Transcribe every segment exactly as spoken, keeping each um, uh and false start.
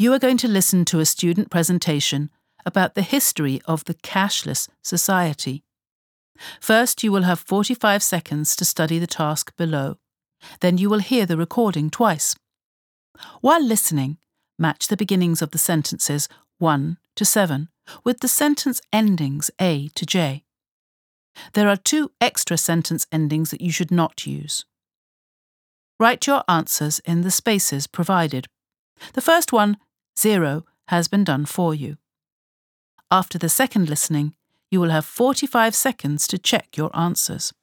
You are going to listen to a student presentation about the history of the cashless society. First, you will have forty-five seconds to study the task below. Then you will hear the recording twice. While listening, match the beginnings of the sentences one to seven with the sentence endings A to J. There are two extra sentence endings that you should not use. Write your answers in the spaces provided. The first one, zero, has been done for you. After the second listening, you will have forty-five seconds to check your answers.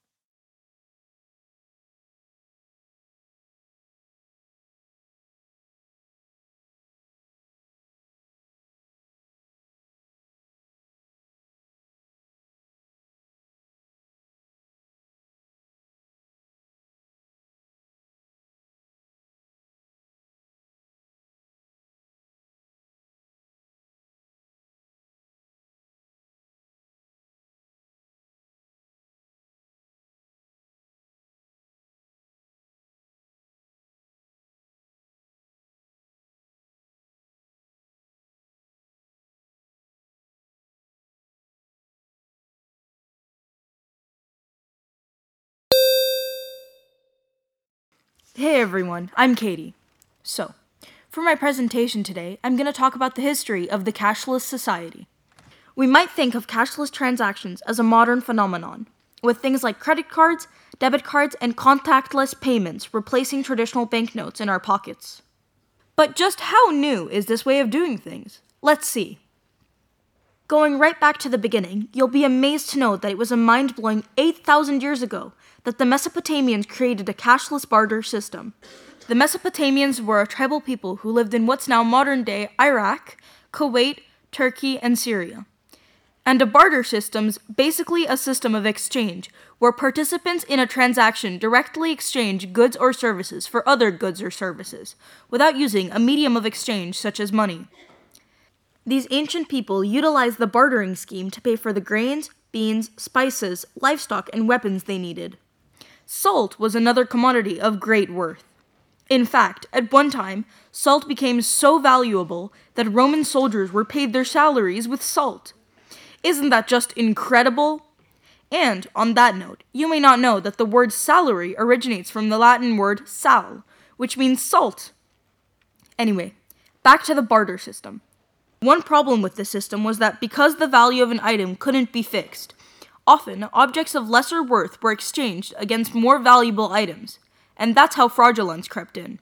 Hey everyone, I'm Katie. So, for my presentation today, I'm going to talk about the history of the cashless society. We might think of cashless transactions as a modern phenomenon, with things like credit cards, debit cards, and contactless payments replacing traditional banknotes in our pockets. But just how new is this way of doing things? Let's see. Going right back to the beginning, you'll be amazed to know that it was a mind-blowing eight thousand years ago that the Mesopotamians created a cashless barter system. The Mesopotamians were a tribal people who lived in what's now modern-day Iraq, Kuwait, Turkey, and Syria. And a barter system's basically a system of exchange, where participants in a transaction directly exchange goods or services for other goods or services, without using a medium of exchange such as money. These ancient people utilized the bartering scheme to pay for the grains, beans, spices, livestock, and weapons they needed. Salt was another commodity of great worth. In fact, at one time, salt became so valuable that Roman soldiers were paid their salaries with salt. Isn't that just incredible? And, on that note, you may not know that the word salary originates from the Latin word sal, which means salt. Anyway, back to the barter system. One problem with this system was that because the value of an item couldn't be fixed, often objects of lesser worth were exchanged against more valuable items, and that's how fraudulence crept in.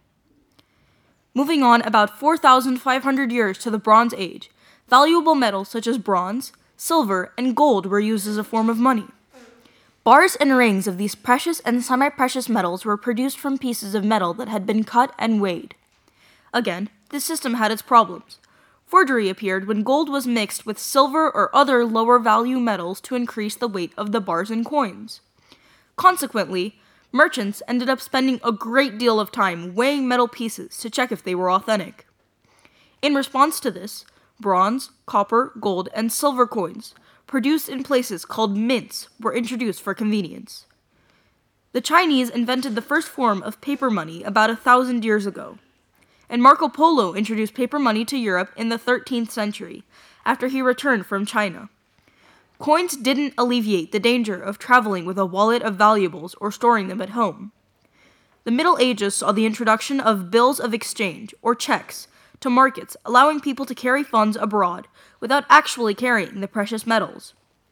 Moving on about four thousand five hundred years to the Bronze Age, valuable metals such as bronze, silver, and gold were used as a form of money. Bars and rings of these precious and semi-precious metals were produced from pieces of metal that had been cut and weighed. Again, this system had its problems. Forgery appeared when gold was mixed with silver or other lower-value metals to increase the weight of the bars and coins. Consequently, merchants ended up spending a great deal of time weighing metal pieces to check if they were authentic. In response to this, bronze, copper, gold, and silver coins, produced in places called mints, were introduced for convenience. The Chinese invented the first form of paper money about a thousand years ago. And Marco Polo introduced paper money to Europe in the thirteenth century, after he returned from China. Coins didn't alleviate the danger of traveling with a wallet of valuables or storing them at home. The Middle Ages saw the introduction of bills of exchange, or checks, to markets, allowing people to carry funds abroad without actually carrying the precious metals.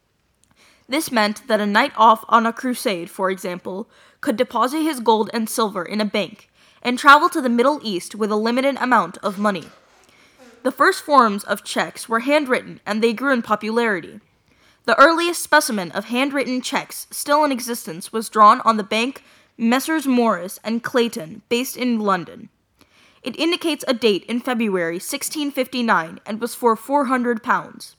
This meant that a knight off on a crusade, for example, could deposit his gold and silver in a bank, and travel to the Middle East with a limited amount of money. The first forms of checks were handwritten, and they grew in popularity. The earliest specimen of handwritten checks still in existence was drawn on the bank Messrs. Morris and Clayton, based in London. It indicates a date in February sixteen fifty-nine and was for four hundred pounds.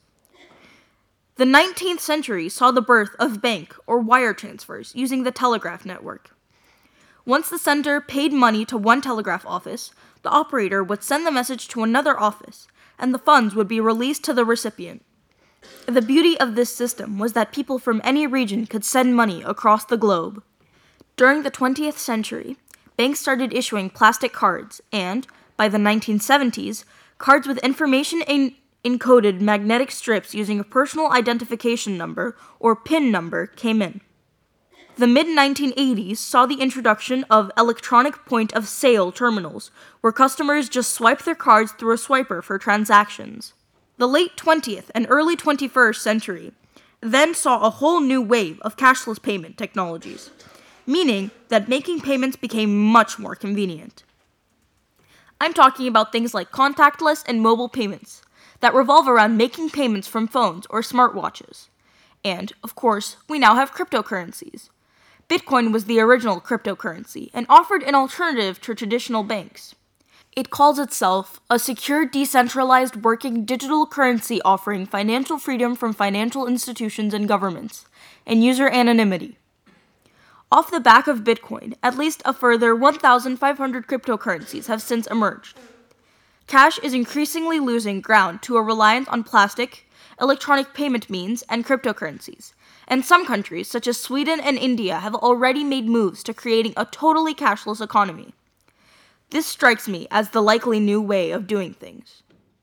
The nineteenth century saw the birth of bank or wire transfers using the telegraph network. Once the sender paid money to one telegraph office, the operator would send the message to another office, and the funds would be released to the recipient. The beauty of this system was that people from any region could send money across the globe. During the twentieth century, banks started issuing plastic cards, and, by the nineteen seventies, cards with information in- encoded magnetic strips using a personal identification number or PIN number came in. The mid nineteen eighties saw the introduction of electronic point-of-sale terminals, where customers just swipe their cards through a swiper for transactions. The late twentieth and early twenty-first century then saw a whole new wave of cashless payment technologies, meaning that making payments became much more convenient. I'm talking about things like contactless and mobile payments that revolve around making payments from phones or smartwatches. And, of course, we now have cryptocurrencies. Bitcoin was the original cryptocurrency and offered an alternative to traditional banks. It calls itself a secure, decentralized, working digital currency offering financial freedom from financial institutions and governments, and user anonymity. Off the back of Bitcoin, at least a further one thousand five hundred cryptocurrencies have since emerged. Cash is increasingly losing ground to a reliance on plastic, electronic payment means, and cryptocurrencies, and some countries, such as Sweden and India, have already made moves to creating a totally cashless economy. This strikes me as the likely new way of doing things.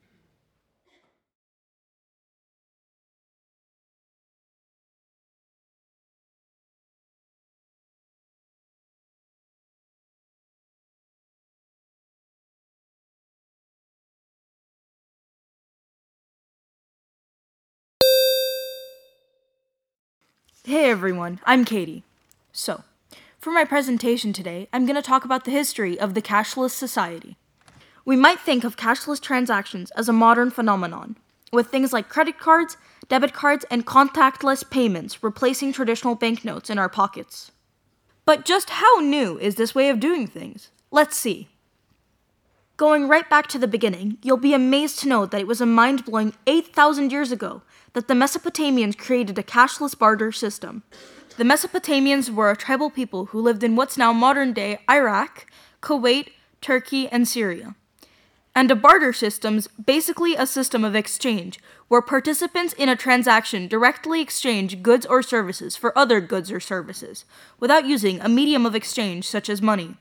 Hey everyone, I'm Katie. So, for my presentation today, I'm going to talk about the history of the cashless society. We might think of cashless transactions as a modern phenomenon, with things like credit cards, debit cards, and contactless payments replacing traditional banknotes in our pockets. But just how new is this way of doing things? Let's see. Going right back to the beginning, you'll be amazed to know that it was a mind-blowing eight thousand years ago that the Mesopotamians created a cashless barter system. The Mesopotamians were a tribal people who lived in what's now modern-day Iraq, Kuwait, Turkey, and Syria. And a barter system's basically a system of exchange, where participants in a transaction directly exchange goods or services for other goods or services, without using a medium of exchange such as money.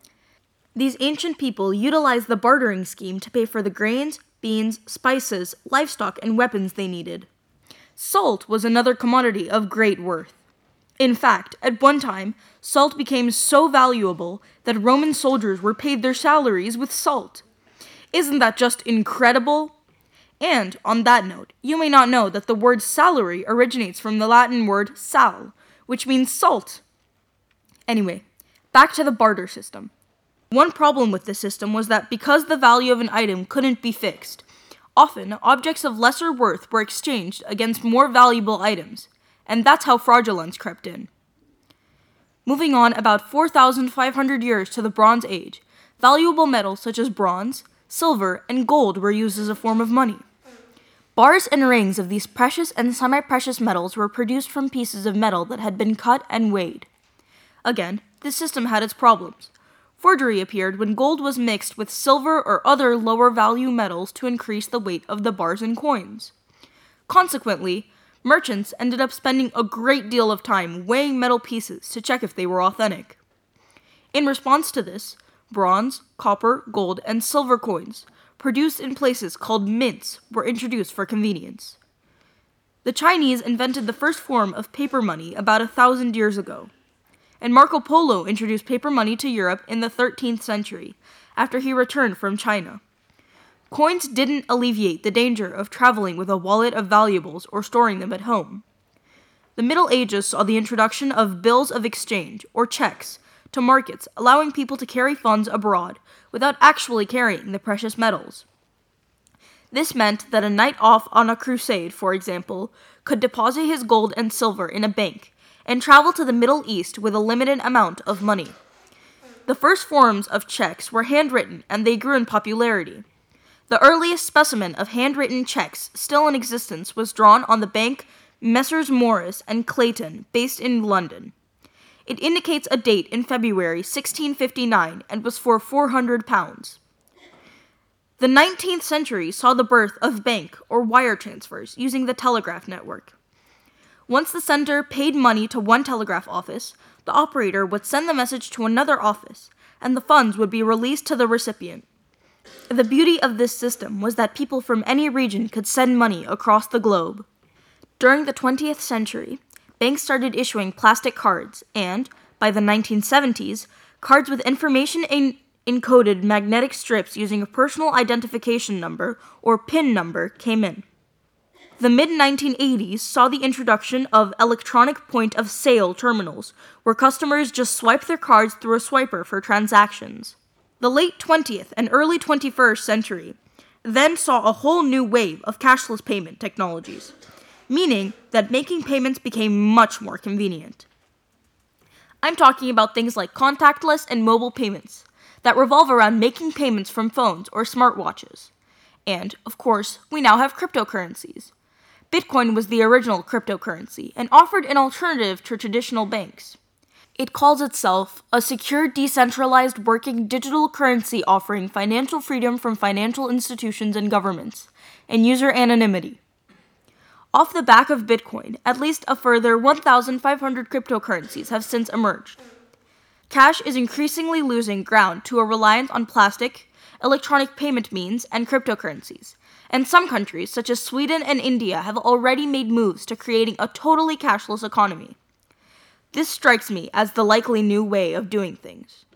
These ancient people utilized the bartering scheme to pay for the grains, beans, spices, livestock, and weapons they needed. Salt was another commodity of great worth. In fact, at one time, salt became so valuable that Roman soldiers were paid their salaries with salt. Isn't that just incredible? And, on that note, you may not know that the word salary originates from the Latin word sal, which means salt. Anyway, back to the barter system. One problem with this system was that because the value of an item couldn't be fixed, often objects of lesser worth were exchanged against more valuable items, and that's how fraudulence crept in. Moving on about four thousand five hundred years to the Bronze Age, valuable metals such as bronze, silver, and gold were used as a form of money. Bars and rings of these precious and semi-precious metals were produced from pieces of metal that had been cut and weighed. Again, this system had its problems. Forgery appeared when gold was mixed with silver or other lower-value metals to increase the weight of the bars and coins. Consequently, merchants ended up spending a great deal of time weighing metal pieces to check if they were authentic. In response to this, bronze, copper, gold, and silver coins, produced in places called mints, were introduced for convenience. The Chinese invented the first form of paper money about a thousand years ago. And Marco Polo introduced paper money to Europe in the thirteenth century, after he returned from China. Coins didn't alleviate the danger of traveling with a wallet of valuables or storing them at home. The Middle Ages saw the introduction of bills of exchange, or checks, to markets, allowing people to carry funds abroad without actually carrying the precious metals. This meant that a knight off on a crusade, for example, could deposit his gold and silver in a bank, and travel to the Middle East with a limited amount of money. The first forms of checks were handwritten, and they grew in popularity. The earliest specimen of handwritten checks still in existence was drawn on the bank Messrs. Morris and Clayton, based in London. It indicates a date in February sixteen fifty-nine and was for four hundred pounds. The nineteenth century saw the birth of bank or wire transfers using the telegraph network. Once the sender paid money to one telegraph office, the operator would send the message to another office, and the funds would be released to the recipient. The beauty of this system was that people from any region could send money across the globe. During the twentieth century, banks started issuing plastic cards, and, by the nineteen seventies, cards with information in- encoded magnetic strips using a personal identification number, or PIN number, came in. The mid nineteen eighties saw the introduction of electronic point-of-sale terminals, where customers just swipe their cards through a swiper for transactions. The late twentieth and early twenty-first century then saw a whole new wave of cashless payment technologies, meaning that making payments became much more convenient. I'm talking about things like contactless and mobile payments that revolve around making payments from phones or smartwatches. And, of course, we now have cryptocurrencies. Bitcoin was the original cryptocurrency and offered an alternative to traditional banks. It calls itself a secure, decentralized, working digital currency offering financial freedom from financial institutions and governments, and user anonymity. Off the back of Bitcoin, at least a further one thousand five hundred cryptocurrencies have since emerged. Cash is increasingly losing ground to a reliance on plastic, electronic payment means, and cryptocurrencies, and some countries, such as Sweden and India, have already made moves to creating a totally cashless economy. This strikes me as the likely new way of doing things.